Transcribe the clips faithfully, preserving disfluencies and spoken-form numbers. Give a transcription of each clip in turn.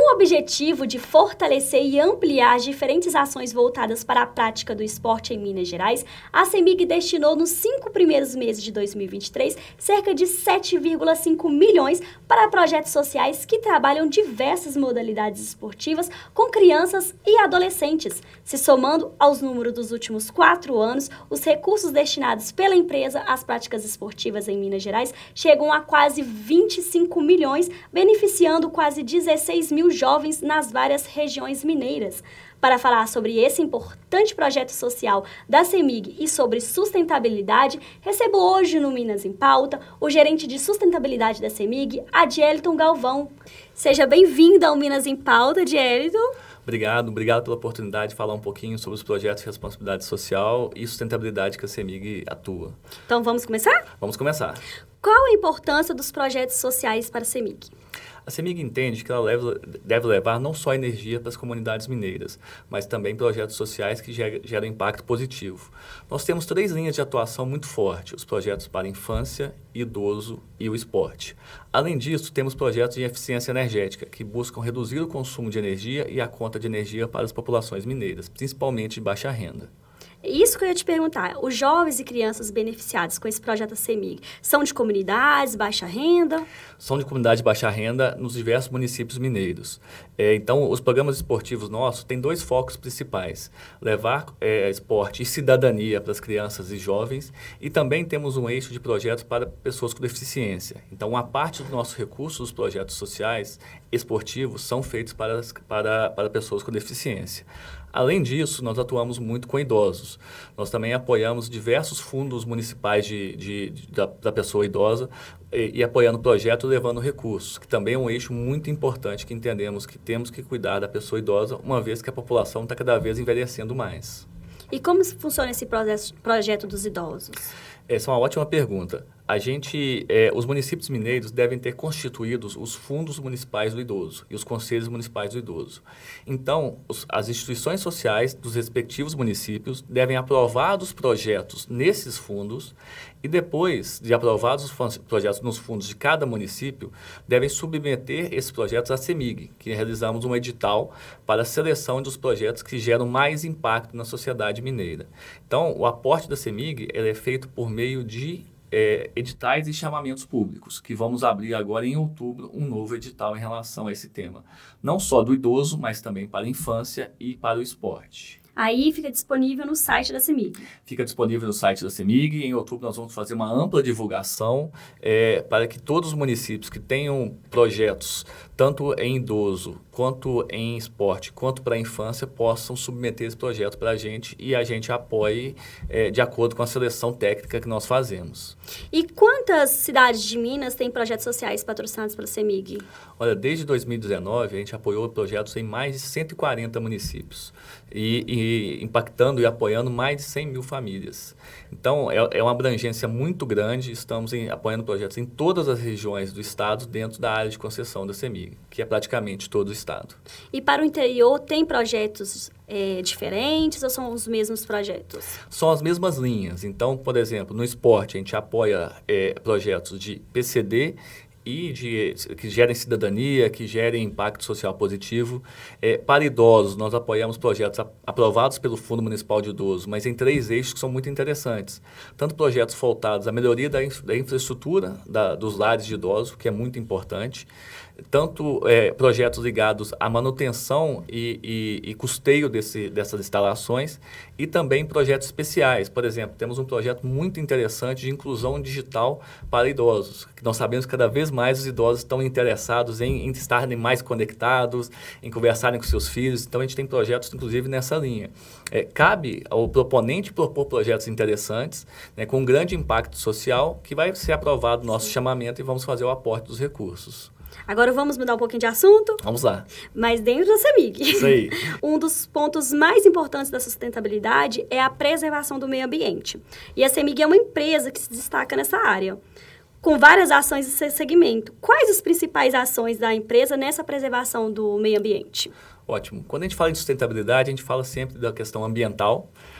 Com o objetivo de fortalecer e ampliar as diferentes ações voltadas para a prática do esporte em Minas Gerais, a CEMIG destinou nos cinco primeiros meses de dois mil e vinte e três cerca de sete vírgula cinco milhões para projetos sociais que trabalham diversas modalidades esportivas com crianças e adolescentes. Se somando aos números dos últimos quatro anos, os recursos destinados pela empresa às práticas esportivas em Minas Gerais chegam a quase vinte e cinco milhões, beneficiando quase dezesseis mil jovens nas várias regiões mineiras. Para falar sobre esse importante projeto social da CEMIG e sobre sustentabilidade, recebo hoje no Minas em Pauta o gerente de sustentabilidade da CEMIG, Adielton Galvão. Seja bem-vindo ao Minas em Pauta, Adielton. Obrigado, obrigado pela oportunidade de falar um pouquinho sobre os projetos de responsabilidade social e sustentabilidade que a CEMIG atua. Então vamos começar? Vamos começar. Qual a importância dos projetos sociais para a CEMIG? A CEMIG entende que ela leva, deve levar não só energia para as comunidades mineiras, mas também projetos sociais que geram, geram impacto positivo. Nós temos três linhas de atuação muito fortes: os projetos para a infância, idoso e o esporte. Além disso, temos projetos de eficiência energética, que buscam reduzir o consumo de energia e a conta de energia para as populações mineiras, principalmente de baixa renda. Isso que eu ia te perguntar, os jovens e crianças beneficiados com esse projeto da CEMIG são de comunidades, baixa renda? São de comunidade de baixa renda nos diversos municípios mineiros. É, então, os programas esportivos nossos têm dois focos principais: levar é, esporte e cidadania para as crianças e jovens, e também temos um eixo de projetos para pessoas com deficiência. Então, uma parte dos nossos recursos dos projetos sociais esportivos são feitos para, para, para pessoas com deficiência. Além disso, nós atuamos muito com idosos. Nós também apoiamos diversos fundos municipais de, de, de, da, da pessoa idosa e, e apoiando projetos levando recursos, que também é um eixo muito importante que entendemos que temos que cuidar da pessoa idosa, uma vez que a população está cada vez envelhecendo mais. E como funciona esse projeto dos idosos? Essa é uma ótima pergunta. A gente, é, os municípios mineiros devem ter constituídos os fundos municipais do idoso e os conselhos municipais do idoso. Então, os, as instituições sociais dos respectivos municípios devem aprovar os projetos nesses fundos e depois de aprovados os projetos nos fundos de cada município, devem submeter esses projetos à CEMIG, que realizamos um edital para a seleção dos projetos que geram mais impacto na sociedade mineira. Então, o aporte da CEMIG ele é feito por meio de É, editais e chamamentos públicos, que vamos abrir agora em outubro um novo edital em relação a esse tema. Não só do idoso, mas também para a infância e para o esporte. Aí fica disponível no site da CEMIG. Fica disponível no site da CEMIG. Em outubro nós vamos fazer uma ampla divulgação é, para que todos os municípios que tenham projetos, tanto em idoso, quanto em esporte, quanto para a infância, possam submeter esse projeto para a gente e a gente apoie é, de acordo com a seleção técnica que nós fazemos. E quantas cidades de Minas têm projetos sociais patrocinados pela CEMIG? Olha, desde dois mil e dezenove, a gente apoiou projetos em mais de cento e quarenta municípios e, e impactando e apoiando mais de cem mil famílias. Então, é, é uma abrangência muito grande. Estamos em, apoiando projetos em todas as regiões do estado dentro da área de concessão da CEMIG, que é praticamente todo o estado. E para o interior, tem projetos é, diferentes ou são os mesmos projetos? São as mesmas linhas. Então, por exemplo, no esporte, a gente apoia é, projetos de P C D e de, que gerem cidadania, que gerem impacto social positivo. É, para idosos, nós apoiamos projetos a, aprovados pelo Fundo Municipal de Idoso, mas em três eixos que são muito interessantes. Tanto projetos voltados à melhoria da, infra, da infraestrutura da, dos lares de idosos, que é muito importante, tanto é, projetos ligados à manutenção e, e, e custeio desse, dessas instalações e também projetos especiais. Por exemplo, temos um projeto muito interessante de inclusão digital para idosos, que nós sabemos que cada vez mais os idosos estão interessados em, em estarem mais conectados, em conversarem com seus filhos. Então, a gente tem projetos, inclusive, nessa linha. É, cabe ao proponente propor projetos interessantes, né, com um grande impacto social, que vai ser aprovado o nosso chamamento e vamos fazer o aporte dos recursos. Agora vamos mudar um pouquinho de assunto? Vamos lá. Mas dentro da CEMIG. Isso aí. Um dos pontos mais importantes da sustentabilidade é a preservação do meio ambiente. E a CEMIG é uma empresa que se destaca nessa área, com várias ações nesse segmento. Quais as principais ações da empresa nessa preservação do meio ambiente? Ótimo. Quando a gente fala de sustentabilidade, a gente fala sempre da questão ambiental,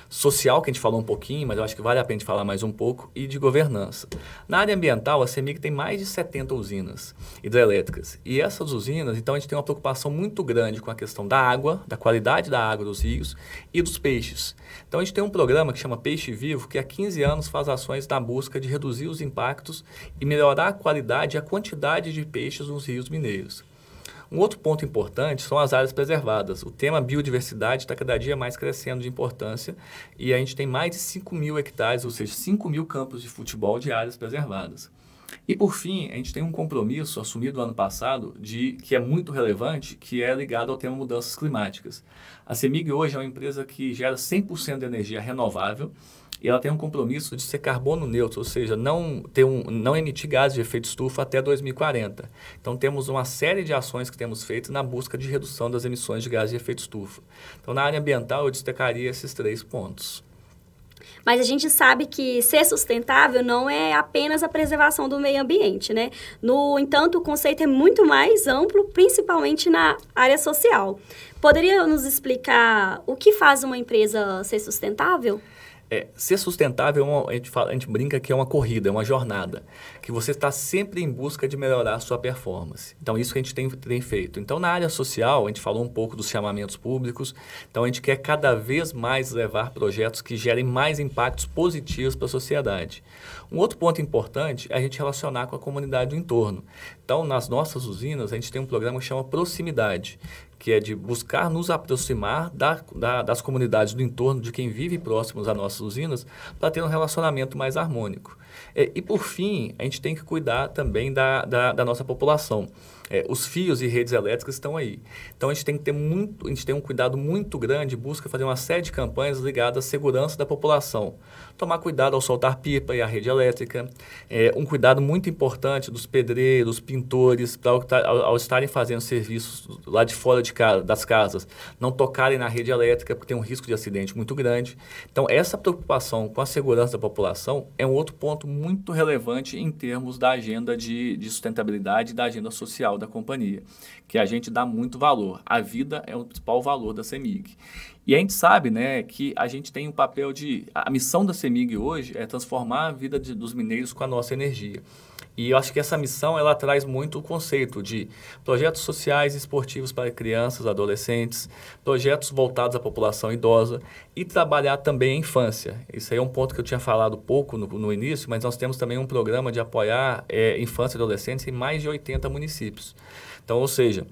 social, que a gente falou um pouquinho, mas eu acho que vale a pena a gente falar mais um pouco, e de governança. Na área ambiental, a CEMIG tem mais de setenta usinas hidrelétricas. E essas usinas, então, a gente tem uma preocupação muito grande com a questão da água, da qualidade da água dos rios e dos peixes. Então, a gente tem um programa que chama Peixe Vivo, que há quinze anos faz ações na busca de reduzir os impactos e melhorar a qualidade e a quantidade de peixes nos rios mineiros. Um outro ponto importante são as áreas preservadas. O tema biodiversidade está cada dia mais crescendo de importância e a gente tem mais de cinco mil hectares, ou seja, cinco mil campos de futebol de áreas preservadas. E, por fim, a gente tem um compromisso assumido ano passado, de, que é muito relevante, que é ligado ao tema mudanças climáticas. A CEMIG hoje é uma empresa que gera cem por cento de energia renovável e ela tem um compromisso de ser carbono neutro, ou seja, não, ter um, não emitir gases de efeito estufa até dois mil e quarenta. Então, temos uma série de ações que temos feito na busca de redução das emissões de gases de efeito estufa. Então, na área ambiental, eu destacaria esses três pontos. Mas a gente sabe que ser sustentável não é apenas a preservação do meio ambiente, né? No entanto, o conceito é muito mais amplo, principalmente na área social. Poderia nos explicar o que faz uma empresa ser sustentável? É, ser sustentável, é uma, a, gente fala, a gente brinca que é uma corrida, é uma jornada, que você está sempre em busca de melhorar a sua performance. Então, isso que a gente tem, tem feito. Então, na área social, a gente falou um pouco dos chamamentos públicos, então a gente quer cada vez mais levar projetos que gerem mais impactos positivos para a sociedade. Um outro ponto importante é a gente relacionar com a comunidade do entorno. Então, nas nossas usinas, a gente tem um programa que chama Proximidade, que é de buscar nos aproximar da, da, das comunidades do entorno, de quem vive próximos às nossas usinas, para ter um relacionamento mais harmônico. É, e, por fim, a gente tem que cuidar também da, da, da nossa população. É, os fios e redes elétricas estão aí. Então, a gente tem que ter muito, a gente tem um cuidado muito grande, busca fazer uma série de campanhas ligadas à segurança da população. Tomar cuidado ao soltar pipa e a rede elétrica. É, um cuidado muito importante dos pedreiros, pintores, pra, ao, ao estarem fazendo serviços lá de fora de casa, das casas, não tocarem na rede elétrica, porque tem um risco de acidente muito grande. Então, essa preocupação com a segurança da população é um outro ponto muito relevante em termos da agenda de, de sustentabilidade e da agenda social da companhia, que a gente dá muito valor. A vida é o principal valor da CEMIG. E a gente sabe, né, que a gente tem um papel de... A missão da CEMIG hoje é transformar a vida de, dos mineiros com a nossa energia. E eu acho que essa missão, ela traz muito o conceito de projetos sociais e esportivos para crianças, adolescentes, projetos voltados à população idosa e trabalhar também a infância. Isso aí é um ponto que eu tinha falado pouco no, no início, mas nós temos também um programa de apoiar é, infância e adolescentes em mais de oitenta municípios. Então, ou seja,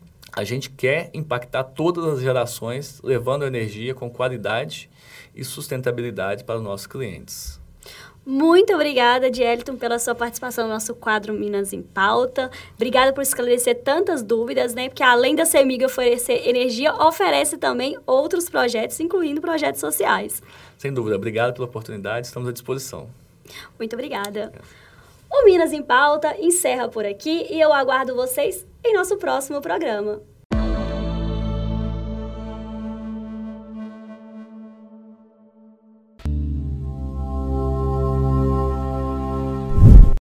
a gente quer impactar todas as gerações, levando energia com qualidade e sustentabilidade para os nossos clientes. Muito obrigada, Dieliton, pela sua participação no nosso quadro Minas em Pauta. Obrigada por esclarecer tantas dúvidas, né? Porque além da CEMIG oferecer energia, oferece também outros projetos, incluindo projetos sociais. Sem dúvida. Obrigado pela oportunidade. Estamos à disposição. Muito obrigada. O Minas em Pauta encerra por aqui e eu aguardo vocês em nosso próximo programa.